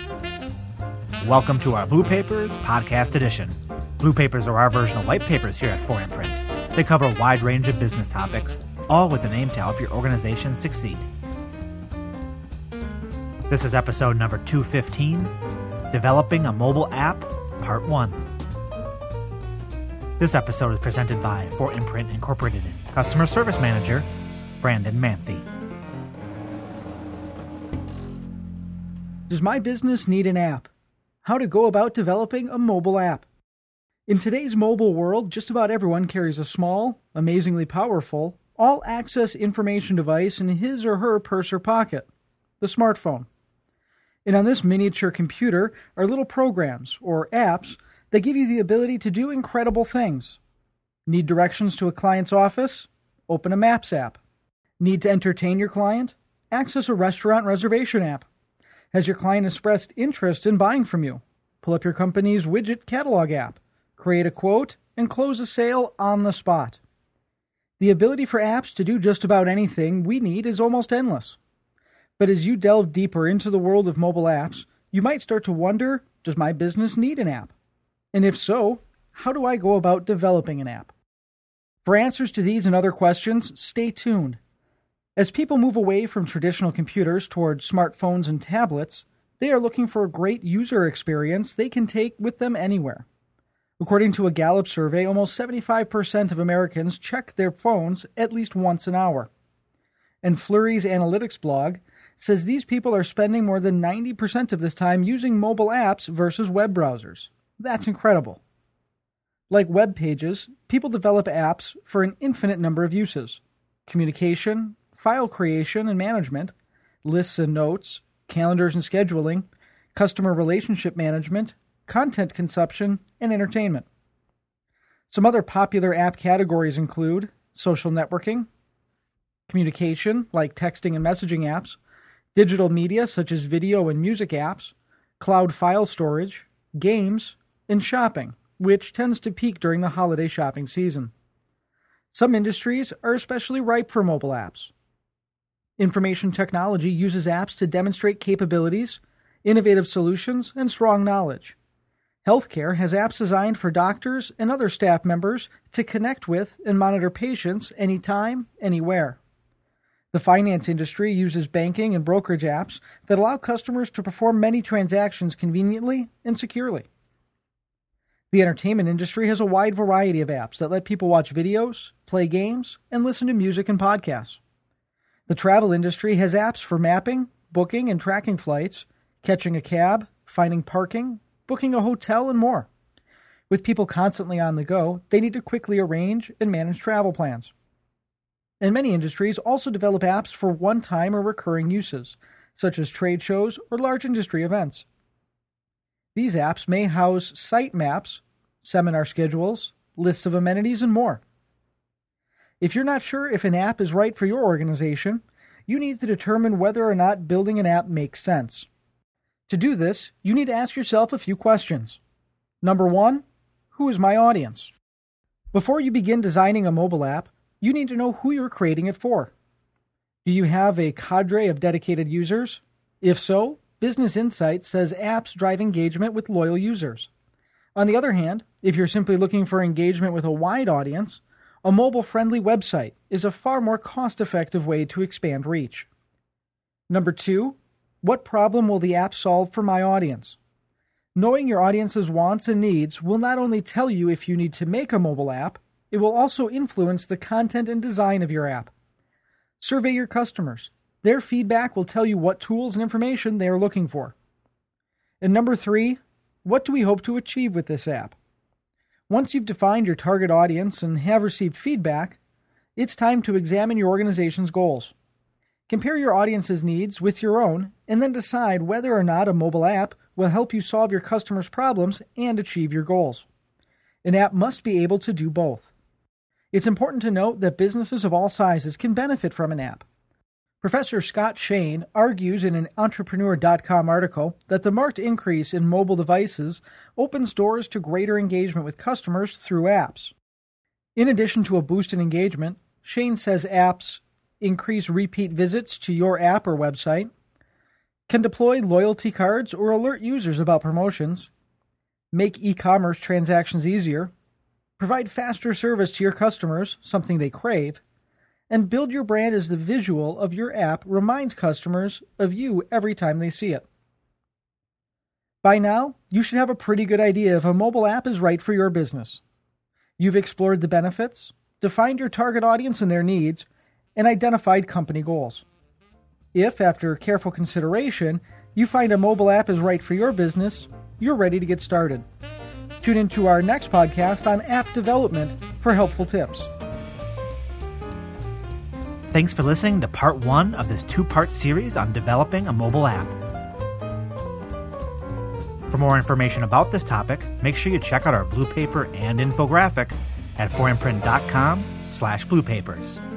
Welcome to our Blue Papers Podcast Edition. Blue Papers are our version of white papers here at 4imprint. They cover a wide range of business topics, all with an aim to help your organization succeed. This is episode number 215, Developing a Mobile App, Part 1. This episode is presented by 4imprint Incorporated Customer Service Manager, Brandon Manthe. Does my business need an app? How to go about developing a mobile app. In today's mobile world, just about everyone carries a small, amazingly powerful, all-access information device in his or her purse or pocket, the smartphone. And on this miniature computer are little programs, or apps, that give you the ability to do incredible things. Need directions to a client's office? Open a Maps app. Need to entertain your client? Access a restaurant reservation app. Has your client expressed interest in buying from you? Pull up your company's widget catalog app, create a quote, and close a sale on the spot. The ability for apps to do just about anything we need is almost endless. But as you delve deeper into the world of mobile apps, you might start to wonder, does my business need an app? And if so, how do I go about developing an app? For answers to these and other questions, stay tuned. As people move away from traditional computers toward smartphones and tablets, they are looking for a great user experience they can take with them anywhere. According to a Gallup survey, almost 75% of Americans check their phones at least once an hour. And Flurry's analytics blog says these people are spending more than 90% of this time using mobile apps versus web browsers. That's incredible. Like web pages, people develop apps for an infinite number of uses: communication, file creation and management, lists and notes, calendars and scheduling, customer relationship management, content consumption, and entertainment. Some other popular app categories include social networking, communication like texting and messaging apps, digital media such as video and music apps, cloud file storage, games, and shopping, which tends to peak during the holiday shopping season. Some industries are especially ripe for mobile apps. Information technology uses apps to demonstrate capabilities, innovative solutions, and strong knowledge. Healthcare has apps designed for doctors and other staff members to connect with and monitor patients anytime, anywhere. The finance industry uses banking and brokerage apps that allow customers to perform many transactions conveniently and securely. The entertainment industry has a wide variety of apps that let people watch videos, play games, and listen to music and podcasts. The travel industry has apps for mapping, booking and tracking flights, catching a cab, finding parking, booking a hotel, and more. With people constantly on the go, they need to quickly arrange and manage travel plans. And many industries also develop apps for one-time or recurring uses, such as trade shows or large industry events. These apps may house site maps, seminar schedules, lists of amenities, and more. If you're not sure if an app is right for your organization, you need to determine whether or not building an app makes sense. To do this, you need to ask yourself a few questions. Number 1, who is my audience? Before you begin designing a mobile app, you need to know who you're creating it for. Do you have a cadre of dedicated users? If so, Business Insights says apps drive engagement with loyal users. On the other hand, if you're simply looking for engagement with a wide audience, a mobile-friendly website is a far more cost-effective way to expand reach. Number 2, what problem will the app solve for my audience? Knowing your audience's wants and needs will not only tell you if you need to make a mobile app, it will also influence the content and design of your app. Survey your customers. Their feedback will tell you what tools and information they are looking for. And number 3, what do we hope to achieve with this app? Once you've defined your target audience and have received feedback, it's time to examine your organization's goals. Compare your audience's needs with your own, and then decide whether or not a mobile app will help you solve your customers' problems and achieve your goals. An app must be able to do both. It's important to note that businesses of all sizes can benefit from an app. Professor Scott Shane argues in an Entrepreneur.com article that the marked increase in mobile devices opens doors to greater engagement with customers through apps. In addition to a boost in engagement, Shane says apps increase repeat visits to your app or website, can deploy loyalty cards or alert users about promotions, make e-commerce transactions easier, provide faster service to your customers, something they crave, and build your brand as the visual of your app reminds customers of you every time they see it. By now, you should have a pretty good idea if a mobile app is right for your business. You've explored the benefits, defined your target audience and their needs, and identified company goals. If, after careful consideration, you find a mobile app is right for your business, you're ready to get started. Tune into our next podcast on app development for helpful tips. Thanks for listening to part 1 of this 2-part series on developing a mobile app. For more information about this topic, make sure you check out our blue paper and infographic at 4imprint.com/bluepapers.